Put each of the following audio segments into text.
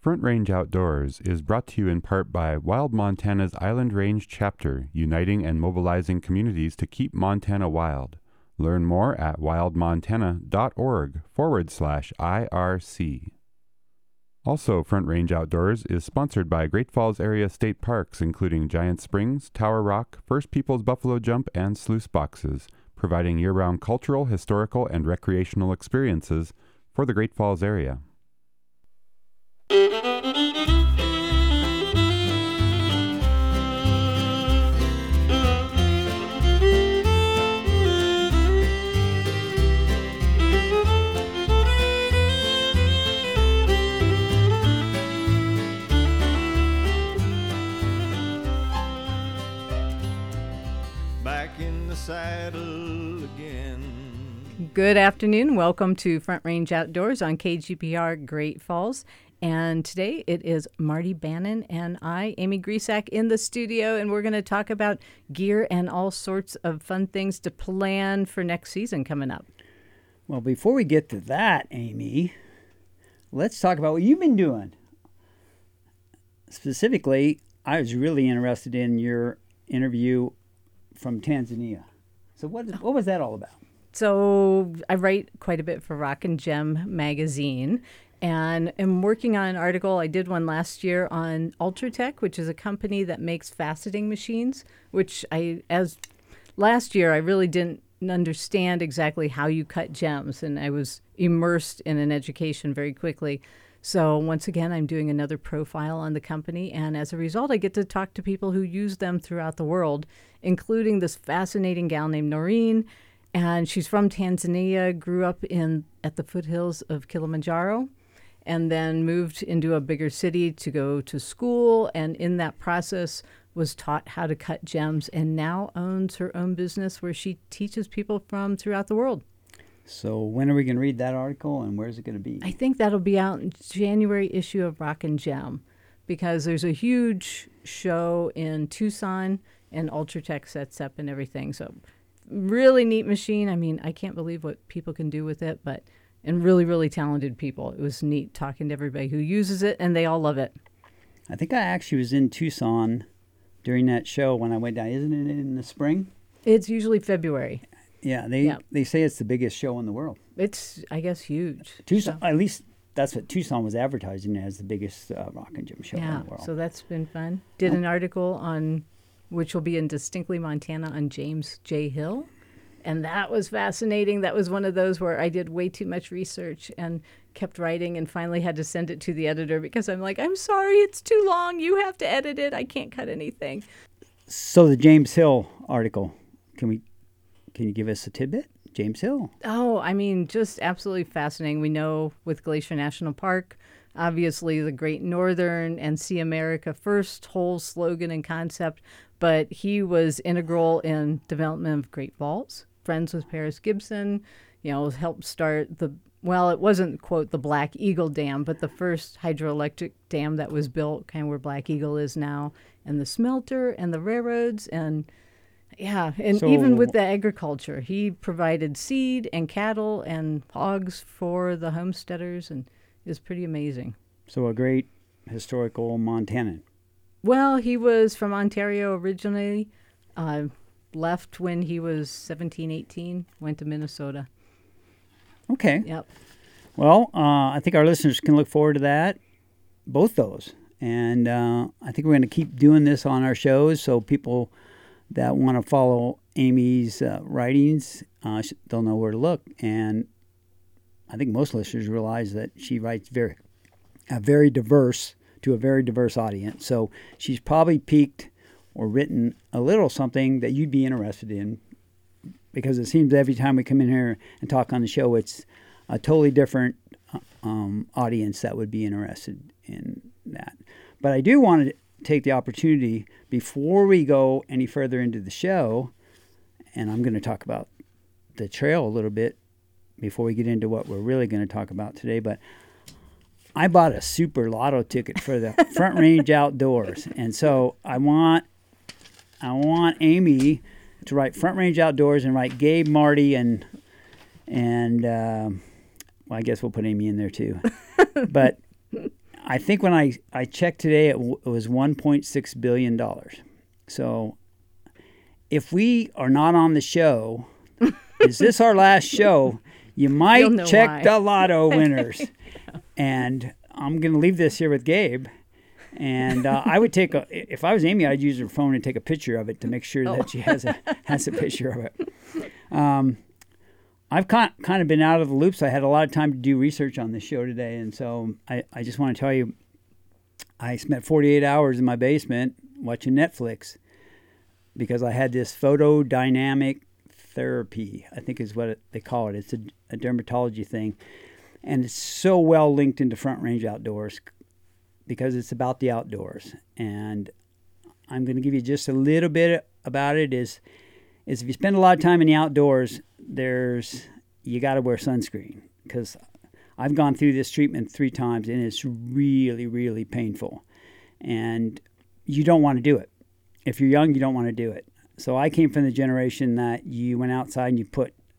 Front Range Outdoors is brought to you in part by Wild Montana's Island Range chapter, uniting and mobilizing communities to keep Montana wild. Learn more at wildmontana.org/IRC. Also, Front Range Outdoors is sponsored by Great Falls Area State Parks, including Giant Springs, Tower Rock, First Peoples Buffalo Jump, and Sluice Boxes, providing year-round cultural, historical, and recreational experiences for the Great Falls area. Back in the saddle again. Good afternoon. Welcome to Front Range Outdoors on KGPR Great Falls. And today it is Marty Bannon and I, Amy Grisak, in the studio, and we're going to talk about gear and all sorts of fun things to plan for next season coming up. Well, before we get to that, Amy, let's talk about what you've been doing. Specifically, I was really interested in your interview from Tanzania. So what was that all about? So I write quite a bit for Rock and Gem magazine, and am working on an article. I did one last year on Ultratech, which is a company that makes faceting machines, which last year I really didn't understand exactly how you cut gems, and I was immersed in an education very quickly. So once again, I'm doing another profile on the company, and as a result, I get to talk to people who use them throughout the world, including this fascinating gal named Noreen, and she's from Tanzania, grew up at the foothills of Kilimanjaro, and then moved into a bigger city to go to school, and in that process was taught how to cut gems, and now owns her own business where she teaches people from throughout the world. So when are we going to read that article, and where's it going to be? I think that'll be out in January issue of Rock and Gem, because there's a huge show in Tucson, and Ultratech sets up and everything. So really neat machine. I mean, I can't believe what people can do with it, and really, really talented people. It was neat talking to everybody who uses it, and they all love it. I think I actually was in Tucson during that show when I went down. Isn't it in the spring? It's usually February. Yeah, they say it's the biggest show in the world. It's, I guess, huge. Tucson, at least that's what Tucson was advertising as, the biggest Rock and Gem show in the world. So that's been fun. Did an article on, which will be in Distinctly Montana, on James J. Hill. And that was fascinating. That was one of those where I did way too much research and kept writing and finally had to send it to the editor because I'm like, I'm sorry, it's too long. You have to edit it. I can't cut anything. So the James Hill article, can you give us a tidbit? James Hill. Oh, I mean, just absolutely fascinating. We know with Glacier National Park, obviously the Great Northern and See America First whole slogan and concept, but he was integral in development of Great Falls. Friends with Paris Gibson, helped start it wasn't, quote, the Black Eagle Dam, but the first hydroelectric dam that was built, kind of where Black Eagle is now, and the smelter and the railroads, and even with the agriculture, he provided seed and cattle and hogs for the homesteaders, and it was pretty amazing. So a great historical Montanan. Well, he was from Ontario originally, left when he was 17, 18, went to Minnesota. Okay. Yep. Well, I think our listeners can look forward to that, both those. And I think we're going to keep doing this on our shows, so people that want to follow Amy's writings, they'll know where to look. And I think most listeners realize that she writes to a very diverse audience. So she's probably piqued or written a little something that you'd be interested in, because it seems every time we come in here and talk on the show, it's a totally different audience that would be interested in that. But I do want to take the opportunity before we go any further into the show, and I'm going to talk about the trail a little bit before we get into what we're really going to talk about today, but I bought a super lotto ticket for the Front Range Outdoors, and so I want Amy to write Front Range Outdoors and write Gabe, Marty, and I guess we'll put Amy in there too. But I think when I checked today, it was $1.6 billion. So if we are not on the show, is this our last show? You might check why. the lotto winners. And I'm going to leave this here with Gabe. And I would if I was Amy, I'd use her phone and take a picture of it to make sure that she has a picture of it. I've kind of been out of the loop, so I had a lot of time to do research on this show today. And so I just want to tell you, I spent 48 hours in my basement watching Netflix because I had this photodynamic therapy, I think is what they call it. It's a dermatology thing. And it's so well linked into Front Range Outdoors because it's about the outdoors. And I'm going to give you just a little bit about it is if you spend a lot of time in the outdoors, you got to wear sunscreen because I've gone through this treatment 3 times and it's really, really painful. And you don't want to do it. If you're young, you don't want to do it. So I came from the generation that you went outside and you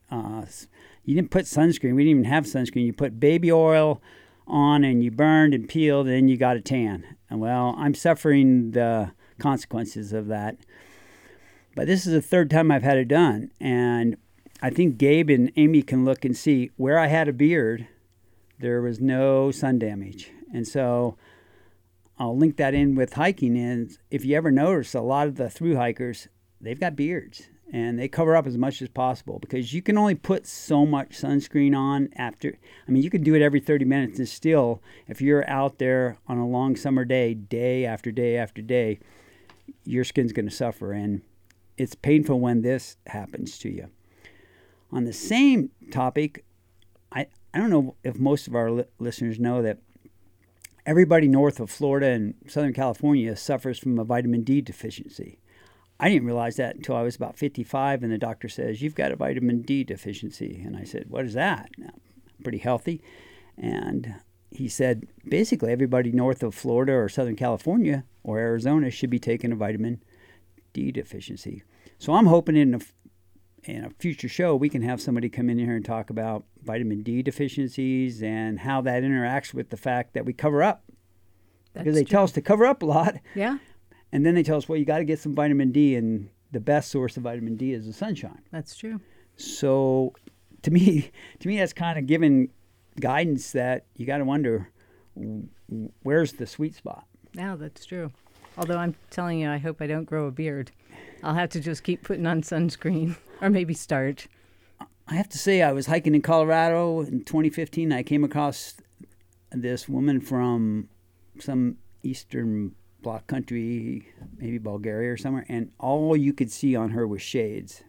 didn't put sunscreen. We didn't even have sunscreen. You put baby oil on and you burned and peeled and then you got a tan. And well, I'm suffering the consequences of that. But this is the 3rd time I've had it done. And I think Gabe and Amy can look and see where I had a beard, there was no sun damage. And so I'll link that in with hiking. And if you ever notice, a lot of the thru hikers, they've got beards and they cover up as much as possible because you can only put so much sunscreen on you can do it every 30 minutes and still, if you're out there on a long summer day, day after day after day, your skin's going to suffer. And it's painful when this happens to you. On the same topic, I don't know if most of our listeners know that everybody north of Florida and Southern California suffers from a vitamin D deficiency. I didn't realize that until I was about 55, and the doctor says, you've got a vitamin D deficiency. And I said, what is that? I'm pretty healthy. And he said, basically, everybody north of Florida or Southern California or Arizona should be taking a vitamin D deficiency. So I'm hoping in a future show we can have somebody come in here and talk about vitamin D deficiencies and how that interacts with the fact that we cover up. Because they tell us to cover up a lot. Yeah. And then they tell us, well, you got to get some vitamin D, and the best source of vitamin D is the sunshine. That's true. So to me, that's kind of giving guidance that you got to wonder, where's the sweet spot? Yeah, that's true. Although I'm telling you, I hope I don't grow a beard. I'll have to just keep putting on sunscreen or maybe start. I have to say, I was hiking in Colorado in 2015. I came across this woman from some Eastern Bloc country, maybe Bulgaria or somewhere, and all you could see on her was shades.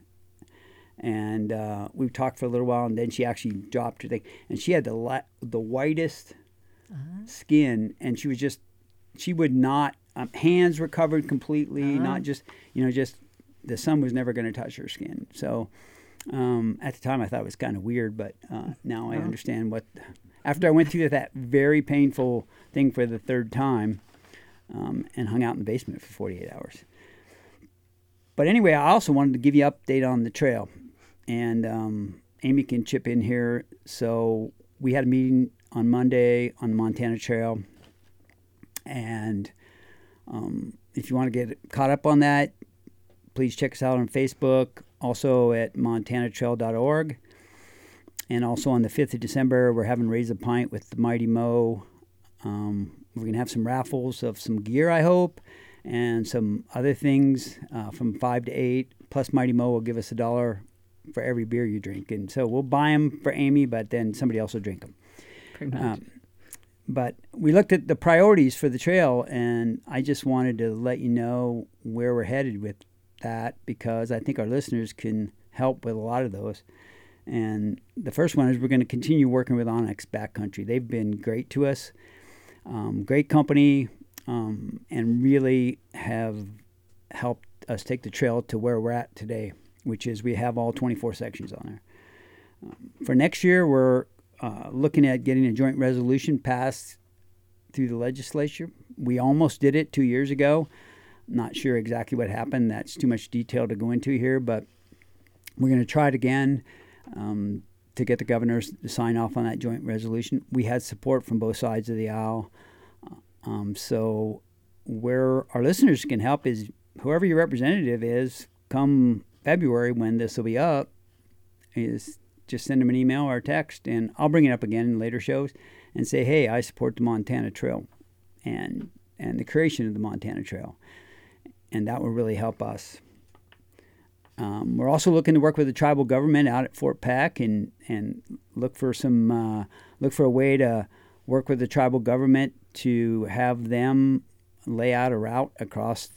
And we talked for a little while, and then she actually dropped her thing. And she had the whitest skin, and she would not, hands were covered completely, not just the sun was never going to touch her skin. So at the time I thought it was kind of weird, but now I understand after I went through that very painful thing for the 3rd time, and hung out in the basement for 48 hours. But anyway, I also wanted to give you an update on the trail. And Amy can chip in here. So we had a meeting on Monday on the Montana Trail. And if you want to get caught up on that, please check us out on Facebook, also at montanatrail.org. And also on the 5th of December, we're having Raise a Pint with the Mighty Mo. We're going to have some raffles of some gear, I hope, and some other things from 5 to 8. Plus, Mighty Mo will give us $1 for every beer you drink. And so we'll buy them for Amy, but then somebody else will drink them. Pretty much. But we looked at the priorities for the trail, and I just wanted to let you know where we're headed with that because I think our listeners can help with a lot of those. And the first one is we're going to continue working with Onyx Backcountry. They've been great to us. Great company, and really have helped us take the trail to where we're at today, which is we have all 24 sections on there. For next year, we're looking at getting a joint resolution passed through the legislature. We almost did it 2 years ago. Not sure exactly what happened. That's too much detail to go into here, but we're going to try it again to get the governors to sign off on that joint resolution. We had support from both sides of the aisle. So where our listeners can help is whoever your representative is come February when this will be up, is just send them an email or a text, and I'll bring it up again in later shows and say, hey, I support the Montana Trail and the creation of the Montana Trail. And that will really help us. We're also looking to work with the tribal government out at Fort Peck and look for a way to work with the tribal government to have them lay out a route across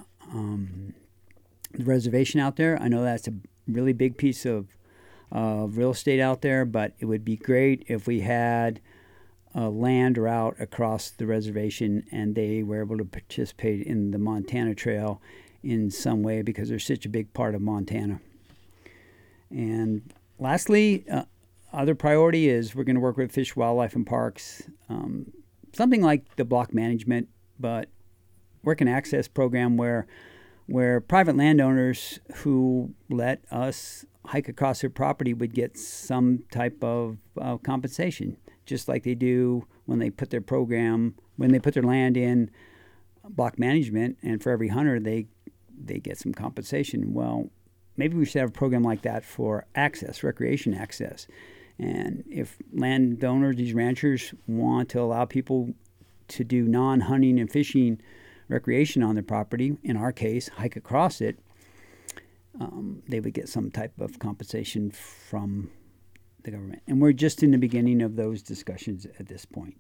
the reservation out there. I know that's a really big piece of real estate out there, but it would be great if we had a land route across the reservation and they were able to participate in the Montana Trail in some way because they're such a big part of Montana. And lastly, other priority is we're going to work with Fish, Wildlife, and Parks, something like the block management, but work an access program where private landowners who let us hike across their property would get some type of compensation, just like they do when they put their land in block management, and for every hunter they get some compensation. Well, maybe we should have a program like that for access, recreation access. And if landowners, these ranchers, want to allow people to do non-hunting and fishing recreation on their property, in our case, hike across it, they would get some type of compensation from the government. And we're just in the beginning of those discussions at this point.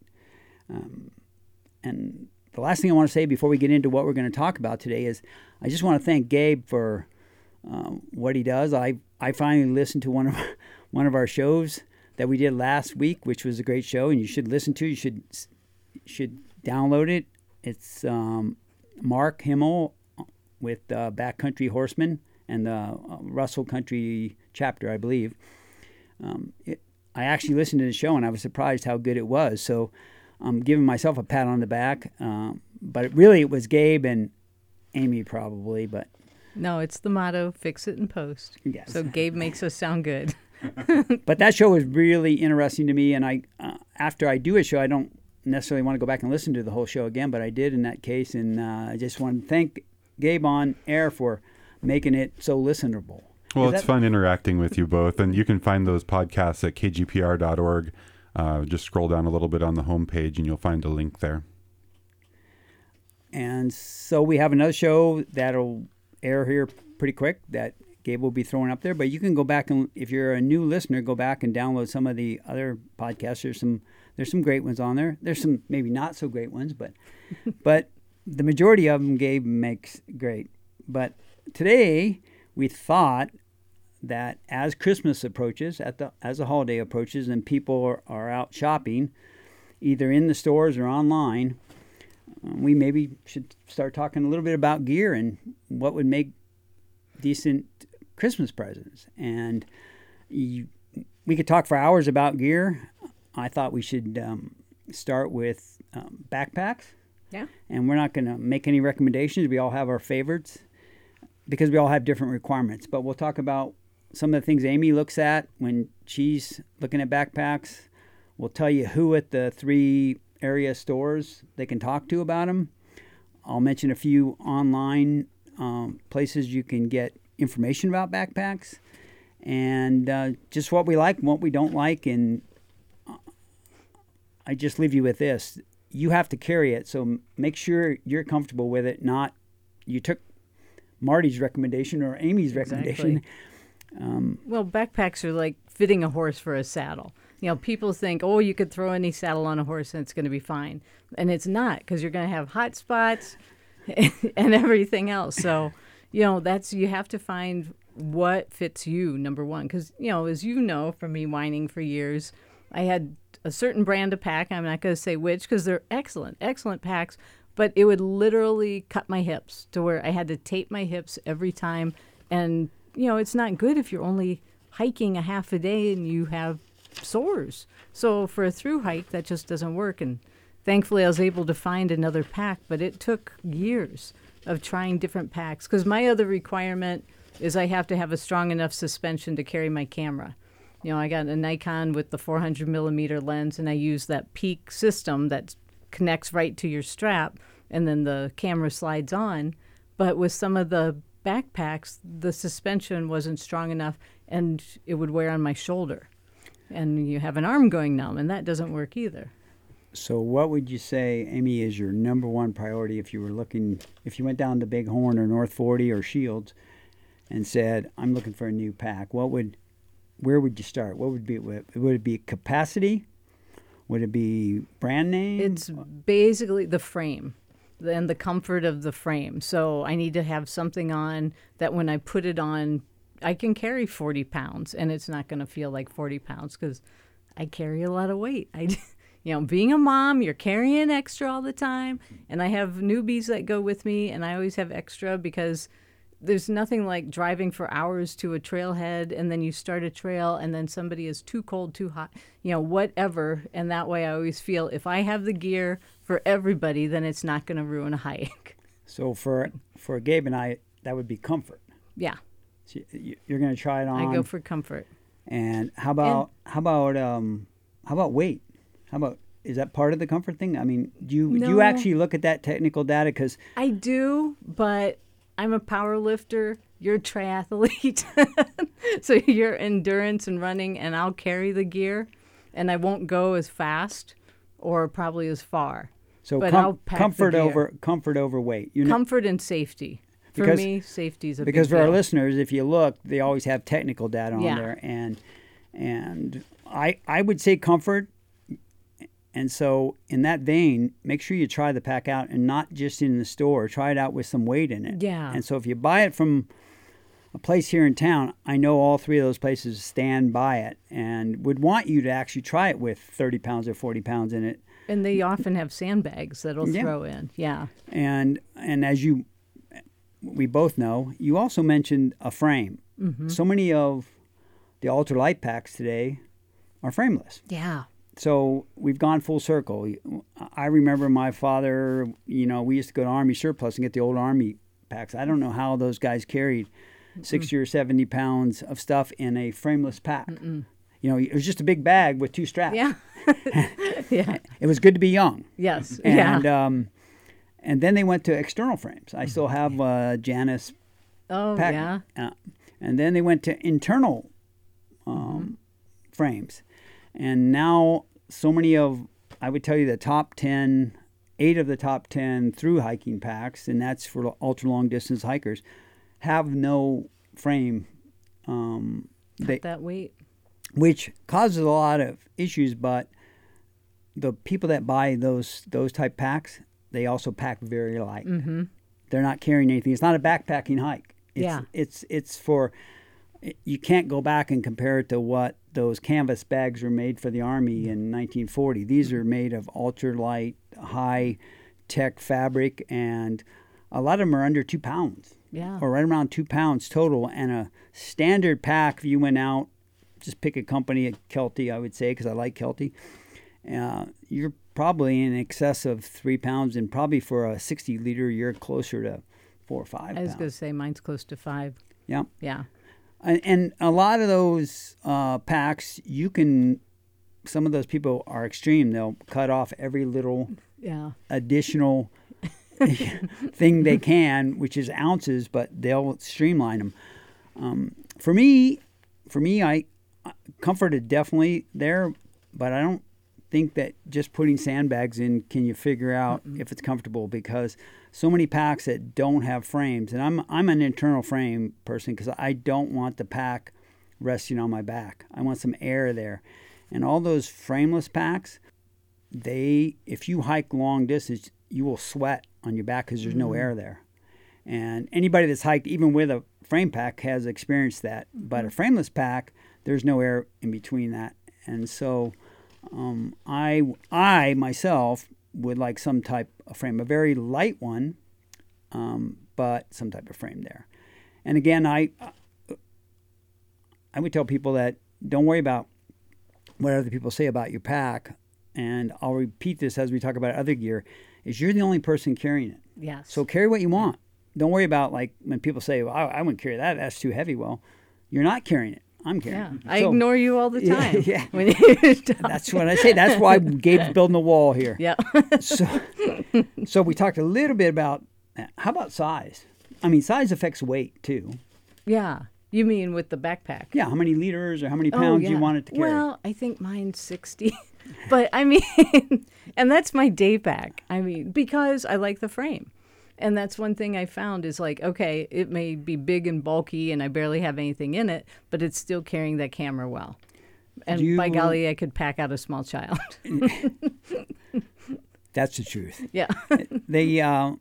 And the last thing I want to say before we get into what we're going to talk about today is I just want to thank Gabe for what he does. I finally listened to one of our shows that we did last week, which was a great show, and you should listen to. You should download it. It's Mark Himmel with Backcountry Horseman and the Russell Country chapter, I believe. I actually listened to the show, and I was surprised how good it was. So I'm giving myself a pat on the back. But it was Gabe and Amy probably. But no, it's the motto, fix it in post. Yes. So Gabe makes us sound good. But that show was really interesting to me, and after I do a show, I don't necessarily want to go back and listen to the whole show again, but I did in that case, and I just want to thank Gabe on air for making it so listenable. Well, it's fun interacting with you both, and you can find those podcasts at kgpr.org. Just scroll down a little bit on the homepage, and you'll find a link there. And so we have another show that'll air here pretty quick that Gabe will be throwing up there, but you can go back and, if you're a new listener, go back and download some of the other podcasts. There's some great ones on there. There's some maybe not so great ones, but the majority of them Gabe makes great. But today we thought that as Christmas approaches, as the holiday approaches, and people are out shopping, either in the stores or online, we maybe should start talking a little bit about gear and what would make decent Christmas presents. And we could talk for hours about gear. I thought we should start with backpacks. Yeah. And we're not going to make any recommendations. We all have our favorites because we all have different requirements. But we'll talk about some of the things Amy looks at when she's looking at backpacks. We'll tell you who at the 3 area stores they can talk to about them. I'll mention a few online places you can get information about backpacks, and just what we like and what we don't like. And I just leave you with this. You have to carry it, so make sure you're comfortable with it, not you took Marty's recommendation or Amy's recommendation. Exactly. Well, backpacks are like fitting a horse for a saddle. You know, people think, oh, you could throw any saddle on a horse and it's going to be fine. And it's not, because you're going to have hot spots and everything else. So, you know, you have to find what fits you, number one. Because, you know, as you know from me whining for years, I had a certain brand of pack. I'm not going to say which, because they're excellent packs. But it would literally cut my hips to where I had to tape my hips every time. And, you know, it's not good if you're only hiking a half a day and you have sores. So for a through hike, that just doesn't work. And thankfully, I was able to find another pack, but it took years of trying different packs, because my other requirement is I have to have a strong enough suspension to carry my camera. You know, I got a Nikon with the 400 millimeter lens, and I use that Peak system that's connects right to your strap, and then the camera slides on. But with some of the backpacks, the suspension wasn't strong enough, and it would wear on my shoulder. And you have an arm going numb, and that doesn't work either. So what would you say, Amy, is your number one priority if you went down to Bighorn or North 40 or Shields and said, I'm looking for a new pack? Where would you start? Would it be capacity? Would it be brand name? It's basically the frame and the comfort of the frame. So I need to have something on that when I put it on, I can carry 40 pounds, and it's not going to feel like 40 pounds because I carry a lot of weight. Being a mom, you're carrying extra all the time, and I have newbies that go with me, and I always have extra because there's nothing like driving for hours to a trailhead, and then you start a trail, and then somebody is too cold, too hot, whatever. And that way I always feel if I have the gear for everybody, then it's not going to ruin a hike. So for Gabe and I, that would be comfort. Yeah. So you're going to try it on. I go for comfort. And how about weight? Is that part of the comfort thing? I mean, do you actually look at that technical data? Because I do, but I'm a power lifter. You're a triathlete. So you're endurance and running, and I'll carry the gear, and I won't go as fast or probably as far. So I'll pack comfort the gear. comfort over weight. Comfort and safety. For me, safety is a big deal. Because for our listeners, if you look, they always have technical data on there, and I would say comfort. And so in that vein, make sure you try the pack out, and not just in the store. Try it out with some weight in it. Yeah. And so if you buy it from a place here in town, I know all three of those places stand by it and would want you to actually try it with 30 pounds or 40 pounds in it. And they often have sandbags that'll throw in. Yeah. And as we both know, you also mentioned a frame. Mm-hmm. So many of the ultralight packs today are frameless. Yeah. So we've gone full circle. I remember my father, we used to go to Army Surplus and get the old Army packs. I don't know how those guys carried 60 or 70 pounds of stuff in a frameless pack. It was just a big bag with two straps. Yeah. Yeah. It was good to be young. Yes. And then they went to external frames. I still have Janus pack. Yeah. And then they went to internal frames. And now so many I would tell you the top 10, 8 of the top 10 through hiking packs, and that's for ultra long distance hikers, have no frame. That weight. Which causes a lot of issues, but the people that buy those type packs, they also pack very light. Mm-hmm. They're not carrying anything. It's not a backpacking hike. It's for, you can't go back and compare it to what those canvas bags were made for the Army in 1940. These are made of ultralight, high-tech fabric, and a lot of them are under 2 pounds. Yeah. Or right around 2 pounds total. And a standard pack, if you went out, just pick a company, Kelty, I would say, because I like Kelty. You're probably in excess of 3 pounds, and probably for a 60-liter, you're closer to 4 or 5 pounds. I was going to say mine's close to 5. Yeah. Yeah. And a lot of those packs, some of those people are extreme. They'll cut off every little additional thing they can, which is ounces, but they'll streamline them. For me, comfort is definitely there, but I don't think that just putting sandbags in can you figure out if it's comfortable, because so many packs that don't have frames, and I'm an internal frame person because I don't want the pack resting on my back. I want some air there. And all those frameless packs, if you hike long distance, you will sweat on your back because there's no air there. And anybody that's hiked even with a frame pack has experienced that. But a frameless pack, there's no air in between that. And so I myself would like some type of frame, a very light one, but some type of frame there. And again, I would tell people that don't worry about what other people say about your pack. And I'll repeat this as we talk about other gear, is you're the only person carrying it. Yes. So carry what you want. Don't worry about, like, when people say, well, I wouldn't carry that, that's too heavy. Well, you're not carrying it. I'm carrying. Yeah, I So- ignore you all the time. Yeah. When you're That's what I say. That's why Gabe's building the wall here. yeah. So we talked a little bit about how about size? I mean, size affects weight too. Yeah. You mean with the backpack? Yeah, how many liters or how many pounds you want it to carry? Well, I think mine's 60. But I mean, and that's my day pack. I mean, because I like the frame. And that's one thing I found is like, okay, it may be big and bulky and I barely have anything in it, but it's still carrying that camera well. And by golly, I could pack out a small child. That's the truth. Yeah. They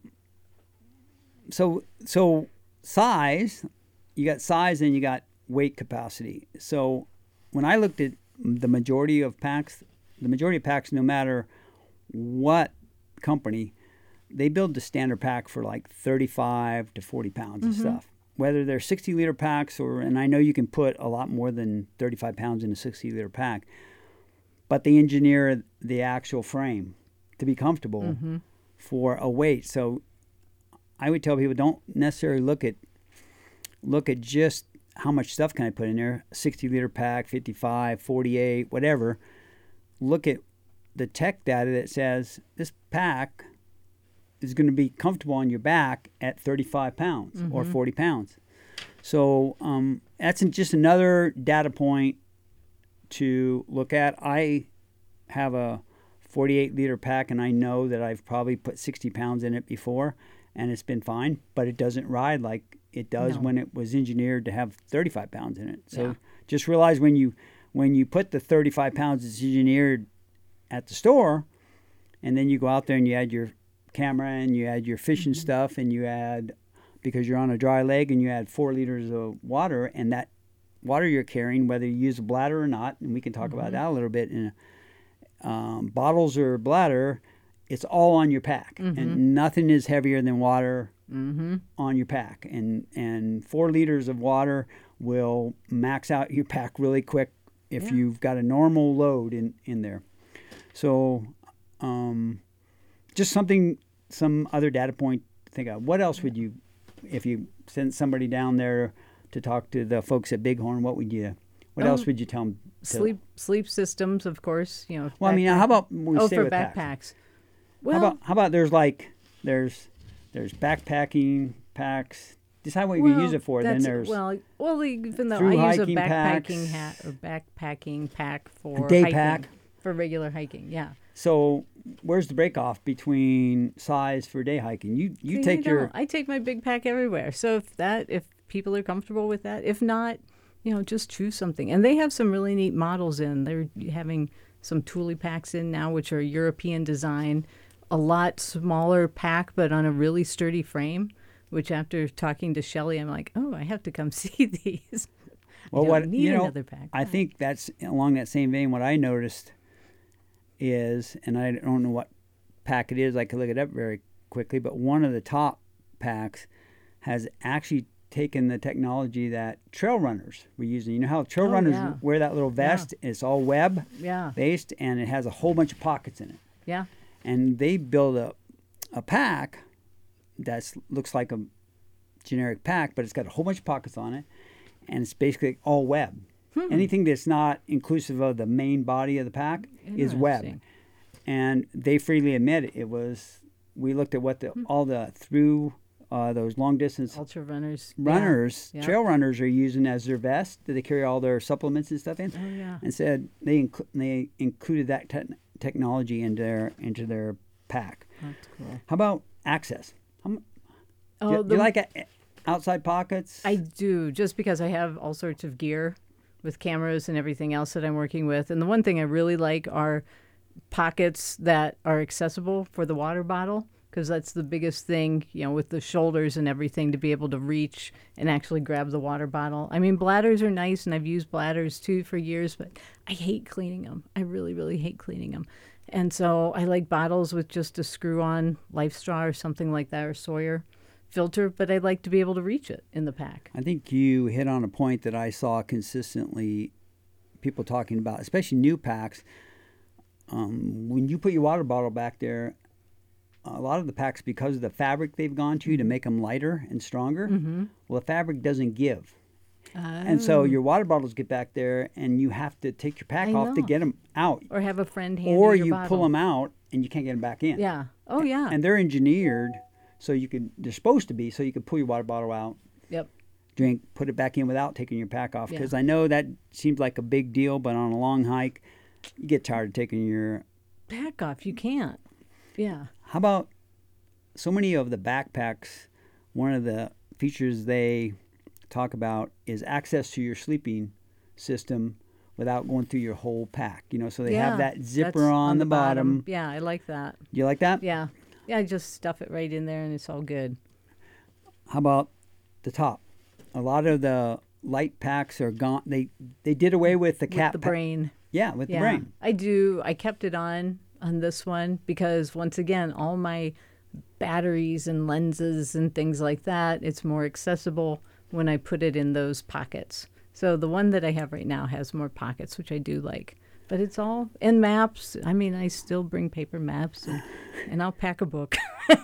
so size, you got size and you got weight capacity. So when I looked at the majority of packs, no matter what company, they build the standard pack for like 35 to 40 pounds of stuff. Whether they're 60-liter packs and I know you can put a lot more than 35 pounds in a 60-liter pack, but they engineer the actual frame to be comfortable for a weight. So I would tell people don't necessarily look at just how much stuff can I put in there, 60-liter pack, 55, 48, whatever. Look at the tech data that says this pack is going to be comfortable on your back at 35 pounds or 40 pounds. So that's just another data point to look at. I have a 48-liter pack, and I know that I've probably put 60 pounds in it before, and it's been fine, but it doesn't ride like it does when it was engineered to have 35 pounds in it. So just realize when you put the 35 pounds it's engineered at the store, and then you go out there and you add your camera and you add your fishing stuff and you add, because you're on a dry leg, and you add 4 liters of water, and that water you're carrying, whether you use a bladder or not, and we can talk about that a little bit, in bottles or bladder, it's all on your pack, and nothing is heavier than water on your pack, and 4 liters of water will max out your pack really quick if you've got a normal load in there. So just some other data point to think of. What else would you, if you sent somebody down there to talk to the folks at Bighorn, what else would you tell them? Sleep systems, of course. You know. Well, I mean, how about we stay for with backpacks? packs? Well, How about there's backpacking packs. Decide what you're going to use it for. Then there's even though through I use a hiking backpacking packs. backpacking pack for Day hiking, pack. for regular hiking. Yeah. So where's the break off between size for day hiking? You take your. I take my big pack everywhere. So if people are comfortable with that, if not, just choose something. And they have some really neat models in. They're having some Thule packs in now, which are European design, a lot smaller pack, but on a really sturdy frame. Which after talking to Shelley, I'm like, oh, I have to come see these. Well, I don't need another pack. I think that's along that same vein. What I noticed is, and I don't know what pack it is. I could look it up very quickly, but one of the top packs has actually taken the technology that trail runners were using. You know how trail runners wear that little vest? It's all web based, and it has a whole bunch of pockets in it. Yeah. And they build a pack that looks like a generic pack, but it's got a whole bunch of pockets on it, and it's basically all web. Anything that's not inclusive of the main body of the pack is web. And they freely admit it was. We looked at what those long distance ultra runners, trail runners are using as their vest that they carry all their supplements and stuff in. Oh yeah. And said they included that technology into their pack. That's cool. How about access? Do you like outside pockets? I do, just because I have all sorts of gear with cameras and everything else that I'm working with. And the one thing I really like are pockets that are accessible for the water bottle, because that's the biggest thing, with the shoulders and everything, to be able to reach and actually grab the water bottle. I mean, bladders are nice, and I've used bladders too for years, but I hate cleaning them. I really, really hate cleaning them. And so I like bottles with just a screw-on Life Straw or something like that, or Sawyer filter, but I'd like to be able to reach it in the pack. I think you hit on a point that I saw consistently people talking about, especially new packs. When you put your water bottle back there, a lot of the packs, because of the fabric they've gone to make them lighter and stronger, well, the fabric doesn't give. And so your water bottles get back there, and you have to take your pack I off to know. get them out. Or have a friend hand Or your you bottle. pull them out, and you can't get them back in. Yeah. Oh, yeah. And they're engineered so they're supposed to be, so you can pull your water bottle out, Yep. drink, put it back in without taking your pack off. Yeah. Because I know that seems like a big deal, but on a long hike, you get tired of taking your... Pack off. You can't. Yeah. How about so many of the backpacks, one of the features they talk about is access to your sleeping system without going through your whole pack. So they have that zipper that's on the bottom. Yeah, I like that. You like that? Yeah. Yeah, I just stuff it right in there and it's all good. How about the top? A lot of the light packs are gone. They did away with the cap With the brain. Yeah, with Yeah, the brain. I do. I kept it on this one because once again, all my batteries and lenses and things like that, it's more accessible when I put it in those pockets. So the one that I have right now has more pockets, which I do like. But it's all in maps. I mean, I still bring paper maps and I'll pack a book.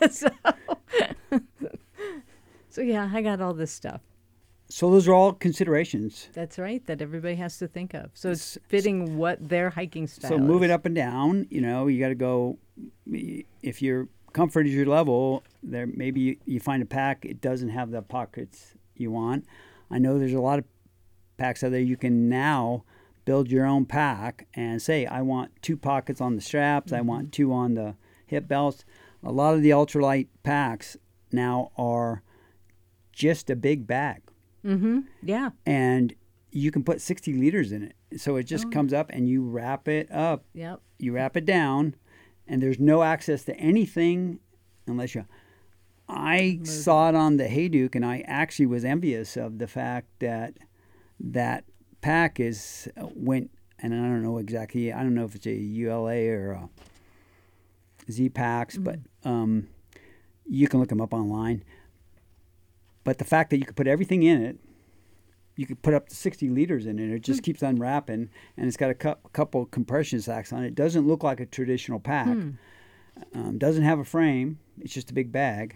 So yeah, I got all this stuff. So those are all considerations. That's right, that everybody has to think of. So it's fitting what their hiking style So move is. it up and down. You got to go. If your comfort is your level, there maybe you find a pack. It doesn't have the pockets you want. I know there's a lot of packs out there. You can now build your own pack and say, I want 2 pockets on the straps. I want 2 on the hip belts. A lot of the ultralight packs now are just a big bag. Mm-hmm. Yeah. And you can put 60 liters in it. So it just comes up and you wrap it up. Yep. You wrap it down, and there's no access to anything unless you... I saw it on the Hayduke, and I actually was envious of the fact that that pack went, and I don't know exactly, I don't know if it's a ULA or a Z-Packs, but you can look them up online. But the fact that you could put everything in it, you could put up to 60 liters in it. It just keeps unwrapping, and it's got a couple compression sacks on it. It doesn't look like a traditional pack. Doesn't have a frame. It's just a big bag.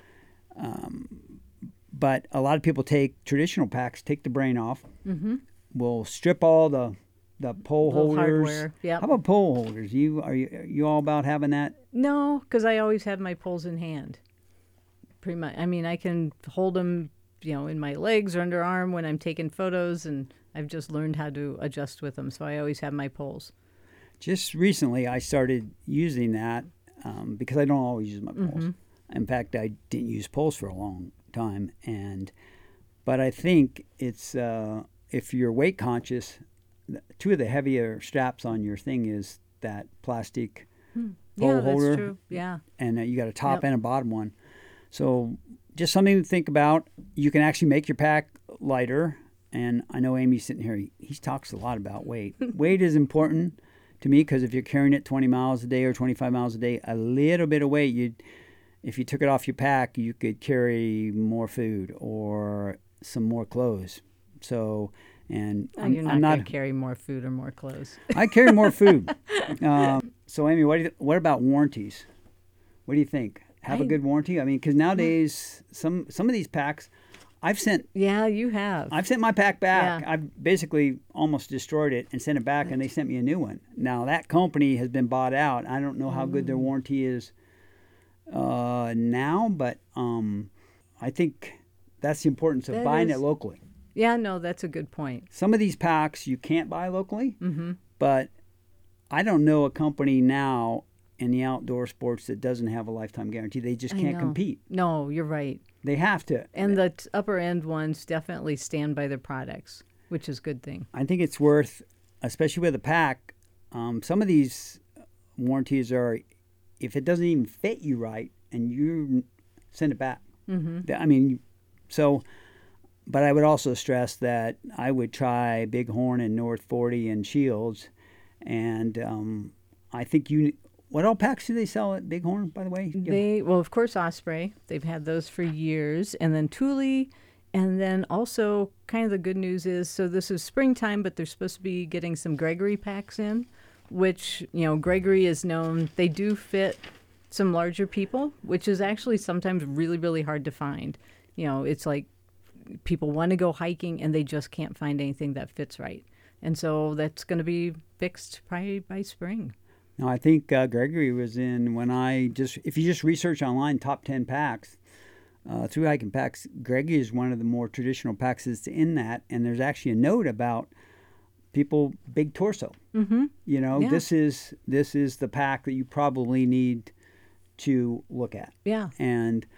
But a lot of people take traditional packs, take the brain off. Mm-hmm. We'll strip all the pole Little holders. hardware, yep. How about pole holders? Are you all about having that? No, because I always have my poles in hand. Pretty much. I mean, I can hold them, in my legs or underarm when I'm taking photos, and I've just learned how to adjust with them. So I always have my poles. Just recently, I started using that because I don't always use my poles. In fact, I didn't use poles for a long time, but I think it's if you're weight conscious, 2 of the heavier straps on your thing is that plastic pole holder. That's true. Yeah. And you got a top Yep. and a bottom one. So just something to think about. You can actually make your pack lighter. And I know Amy's sitting here. He talks a lot about weight. Weight is important to me because if you're carrying it 20 miles a day or 25 miles a day, a little bit of weight, if you took it off your pack, you could carry more food or some more clothes. So, and You're not going to carry more food or more clothes. I carry more food. So, Amy, what about warranties? What do you think? Have a good warranty? I mean, because nowadays some of these packs, I've sent you have. my pack back. Yeah. I've basically almost destroyed it and sent it back, and they sent me a new one. Now that company has been bought out. I don't know how good their warranty is now, but I think that's the importance of buying it locally. Yeah, no, that's a good point. Some of these packs you can't buy locally, but I don't know a company now in the outdoor sports that doesn't have a lifetime guarantee. They just can't compete. No, you're right. They have to. And the upper end ones definitely stand by their products, which is a good thing. I think it's worth, especially with a pack, some of these warranties are, if it doesn't even fit you right, and you send it back. I mean, so, but I would also stress that I would try Bighorn and North 40 and Shields, and I think what all packs do they sell at Bighorn, by the way? Well, of course, Osprey. They've had those for years. And then Thule. And then also, kind of the good news is, so this is springtime, but they're supposed to be getting some Gregory packs in, which, Gregory is known. They do fit some larger people, which is actually sometimes really, really hard to find. It's like people want to go hiking and they just can't find anything that fits right. And so that's going to be fixed probably by spring. Now, I think Gregory was in if you just research online top 10 packs, through hiking packs, Gregory is one of the more traditional packs that's in that. And there's actually a note about people, big torso. Mm-hmm. Yeah. This is the pack that you probably need to look at. Yeah. And,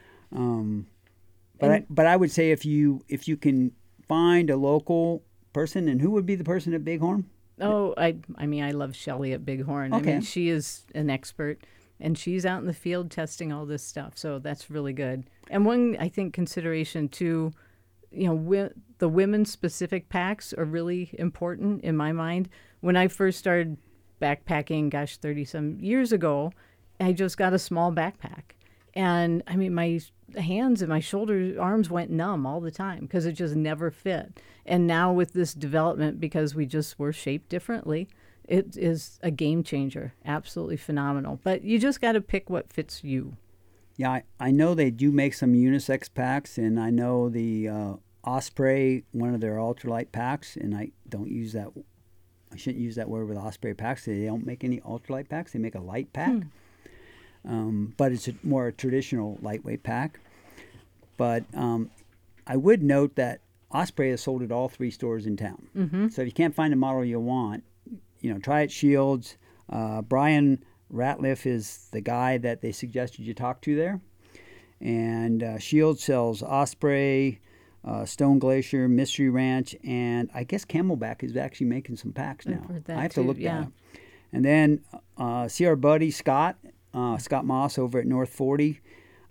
but I would say if you can find a local person, and who would be the person at Bighorn? Oh, I mean, I love Shelley at Bighorn. Okay. I mean, she is an expert, and she's out in the field testing all this stuff. So that's really good. And one, I think, consideration too, the women-specific packs are really important in my mind. When I first started backpacking, 30-some years ago, I just got a small backpack. And, I mean, my hands and my shoulders, arms went numb all the time because it just never fit. And now with this development, because we just were shaped differently, it is a game changer. Absolutely phenomenal. But you just got to pick what fits you. Yeah, I know they do make some unisex packs, and I know the Osprey, one of their ultralight packs, and I shouldn't use that word with Osprey packs. They don't make any ultralight packs. They make a light pack. But it's more a traditional lightweight pack. But I would note that Osprey is sold at all 3 stores in town. Mm-hmm. So if you can't find a model you want, try at Shields. Brian Ratliff is the guy that they suggested you talk to there. And Shields sells Osprey, Stone Glacier, Mystery Ranch, and I guess Camelback is actually making some packs now. I've heard that I have too, to look yeah. that up. And then see our buddy Scott Moss over at North 40.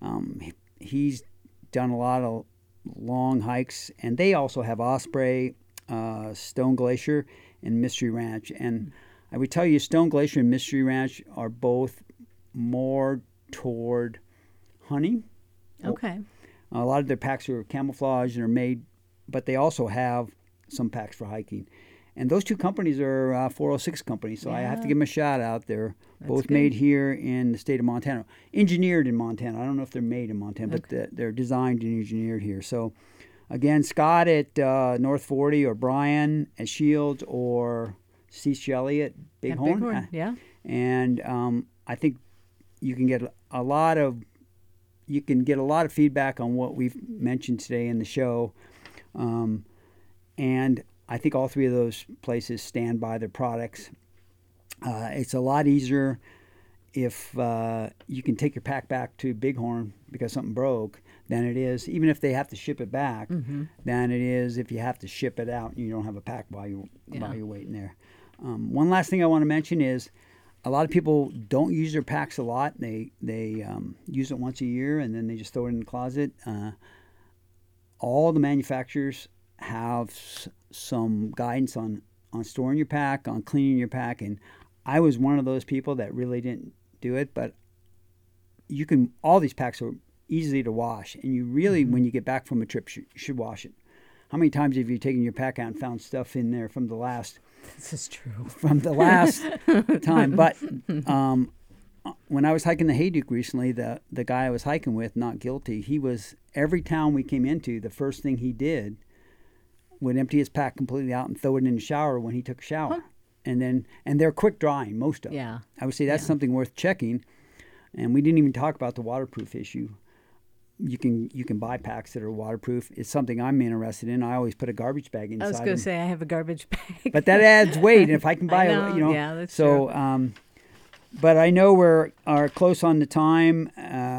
He's done a lot of long hikes, and they also have Osprey, Stone Glacier, and Mystery Ranch. And I would tell you, Stone Glacier and Mystery Ranch are both more toward hunting. Okay. A lot of their packs are camouflage and are made, but they also have some packs for hiking. And those 2 companies are 406 companies, so I have to give them a shout out. They're both made here in the state of Montana, engineered in Montana. I don't know if they're made in Montana, but they're designed and engineered here. So, again, Scott at North 40, or Brian at Shields, or Steve Shelley at Bighorn. At Bighorn, yeah. And I think you can get a lot of feedback on what we've mentioned today in the show, and I think all 3 of those places stand by their products. It's a lot easier if you can take your pack back to Bighorn because something broke than it is, even if they have to ship it back, than it is if you have to ship it out and you don't have a pack while you're waiting there. One last thing I want to mention is a lot of people don't use their packs a lot. They use it once a year and then they just throw it in the closet. All the manufacturers have some guidance on storing your pack, on cleaning your pack, and I was one of those people that really didn't do it, but all these packs are easy to wash, and you really, when you get back from a trip, should wash it. How many times have you taken your pack out and found stuff in there from the last This is true. From the last time. But when I was hiking the Hayduke recently, the guy I was hiking with, not guilty, every town we came into, the first thing he did would empty his pack completely out and throw it in the shower when he took a shower. Huh. And they're quick drying, most of them. Yeah. I would say that's something worth checking. And we didn't even talk about the waterproof issue. You can buy packs that are waterproof. It's something I'm interested in. I always put a garbage bag inside. I was going to say I have a garbage bag. But that adds weight, and if I can buy yeah, that's true. But I know we're close on the time.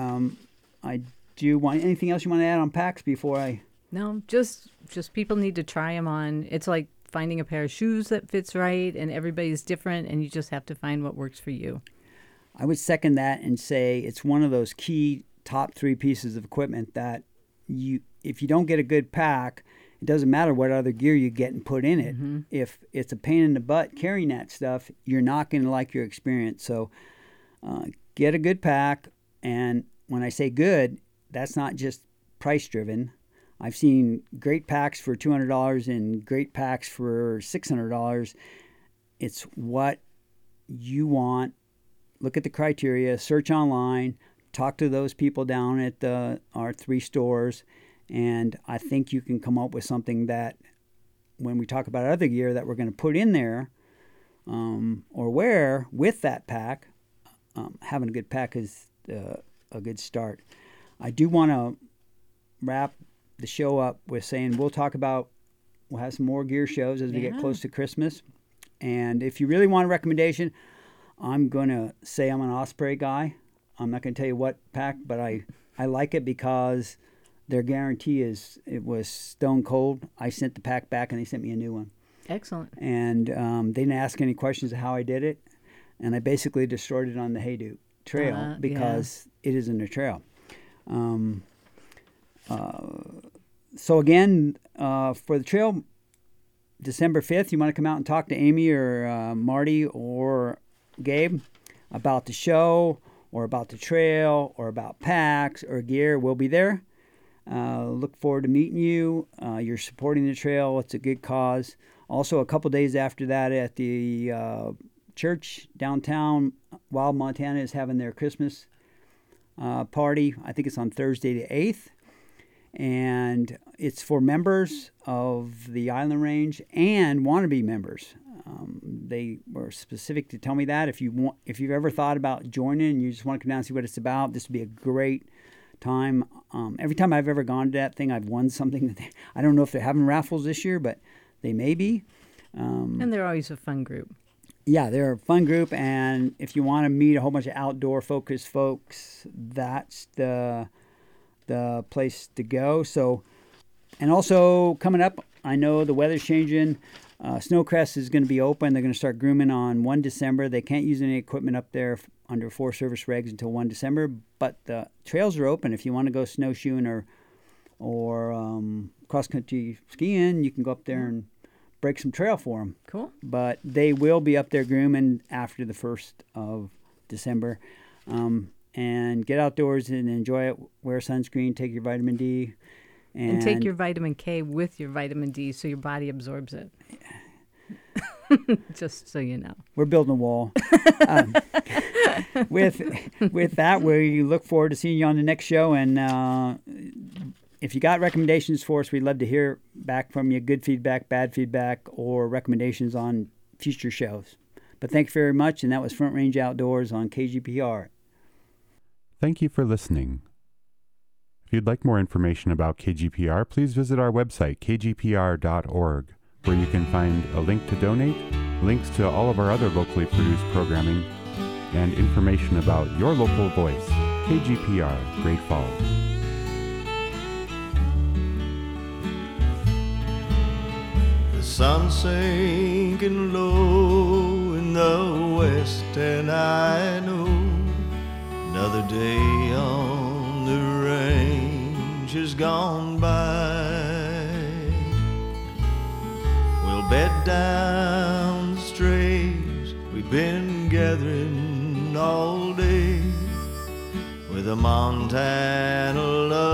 I do want anything else you want to add on packs before I? No, just people need to try them on. It's like finding a pair of shoes that fits right, and everybody's different, and you just have to find what works for you. I would second that and say it's one of those key top 3 pieces of equipment that if you don't get a good pack, it doesn't matter what other gear you get and put in it. Mm-hmm. If it's a pain in the butt carrying that stuff, you're not going to like your experience. So get a good pack. And when I say good, that's not just price driven. I've seen great packs for $200 and great packs for $600. It's what you want. Look at the criteria, search online, talk to those people down at our 3 stores, And I think you can come up with something that, when we talk about other gear that we're going to put in there or wear with that pack, having a good pack is a good start. I do want to wrap the show up with saying we'll have some more gear shows as we get close to Christmas. And if you really want a recommendation, I'm going to say I'm an Osprey guy. I'm not going to tell you what pack, but I like it because their guarantee it was stone cold. I sent the pack back and they sent me a new one. Excellent. And they didn't ask any questions of how I did it. And I basically destroyed it on the Haydock Trail because it isn't a trail. So again, for the trail, December 5th, you want to come out and talk to Amy or Marty or Gabe about the show or about the trail or about packs or gear, we'll be there. Look forward to meeting you. You're supporting the trail. It's a good cause. Also, a couple days after that at the church downtown, Wild Montana is having their Christmas party. I think it's on Thursday the 8th. And it's for members of the Island Range and wannabe members. They were specific to tell me that. If you've ever thought about joining and you just want to come down and see what it's about, this would be a great time. Every time I've ever gone to that thing, I've won something. I don't know if they're having raffles this year, but they may be. And they're always a fun group. Yeah, they're a fun group. And if you want to meet a whole bunch of outdoor-focused folks, that's the place to go. So, and also coming up, I know the weather's changing. Snowcrest is going to be open. They're going to start grooming on 1 December. They can't use any equipment up there under Forest Service regs until 1 December, but the trails are open. If you want to go snowshoeing or cross-country skiing, you can go up there and break some trail for them. Cool. But they will be up there grooming after the 1st of December. And get outdoors and enjoy it. Wear sunscreen, take your vitamin D. And take your vitamin K with your vitamin D so your body absorbs it. Just so you know. We're building a wall. With that, we look forward to seeing you on the next show. And if you got recommendations for us, we'd love to hear back from you. Good feedback, bad feedback, or recommendations on future shows. But thank you very much. And that was Front Range Outdoors on KGPR. Thank you for listening. If you'd like more information about KGPR, please visit our website, kgpr.org, where you can find a link to donate, links to all of our other locally produced programming, and information about your local voice, KGPR, Great Falls. The sun sinking low in the west, and I know another day on the range has gone by. We'll bed down the strays we've been gathering all day with a Montana love